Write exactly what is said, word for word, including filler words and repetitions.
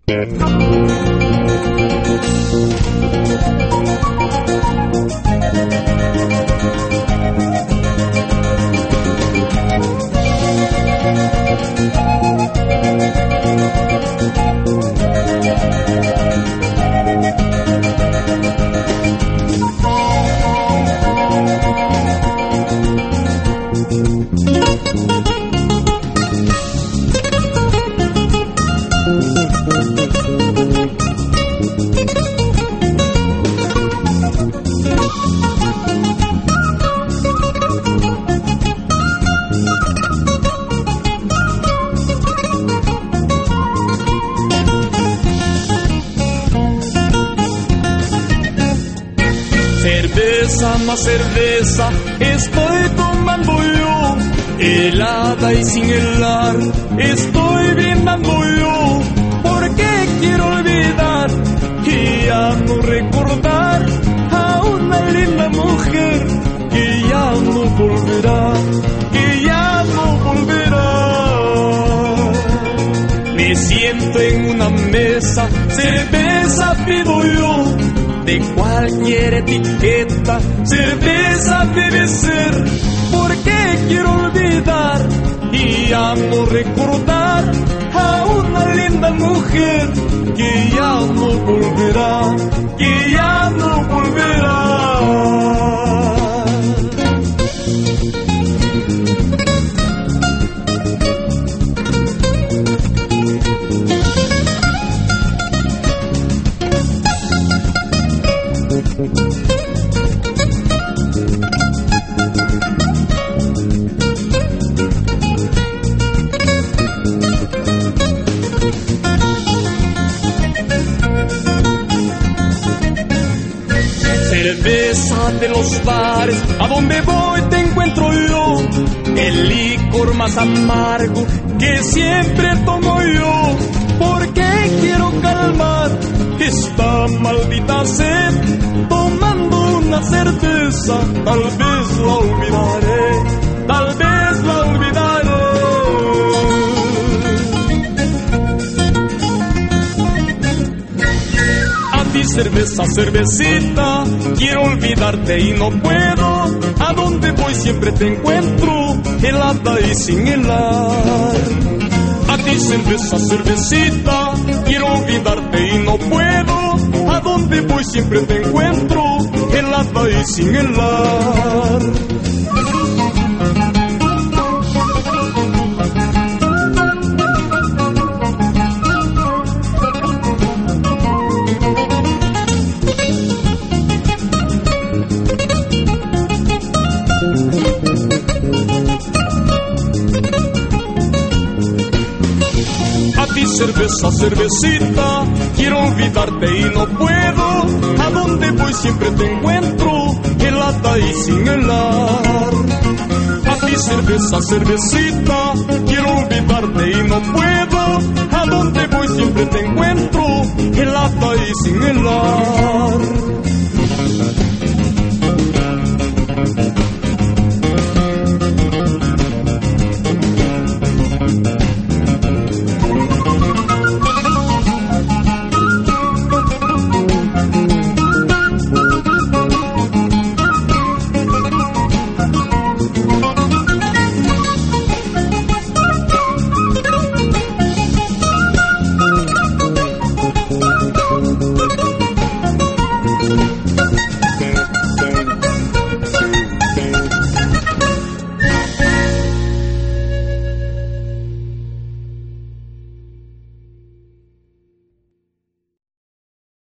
Cerveza más cerveza estoy tomando yo, helada y sin helar estoy brindando yo, porque quiero olvidar y ya no recordar a una linda mujer que ya no volverá, que ya no volverá. Me siento en una mesa, cerveza pido yo, de cualquier etiqueta, cerveza debe ser, porque quiero olvidar y ya no recordar a una linda mujer que ya no volverá, que ya no volverá. Cerveza de los bares, a donde voy te encuentro yo, el licor más amargo que siempre tomo yo, porque quiero calmar esta maldita sed, tomando una cerveza, tal vez la olvidaré, tal vez la olvidaré. Cerveza, cervecita, quiero olvidarte y no puedo, a donde voy siempre te encuentro, helada y sin helar. A ti cerveza, cervecita, quiero olvidarte y no puedo, a donde voy siempre te encuentro, helada y sin helar. Cerveza, cervecita, quiero olvidarte y no puedo, a donde voy siempre te encuentro, helada y sin helar. A ti cerveza, cervecita, quiero olvidarte y no puedo, a donde voy siempre te encuentro, helada y sin helar.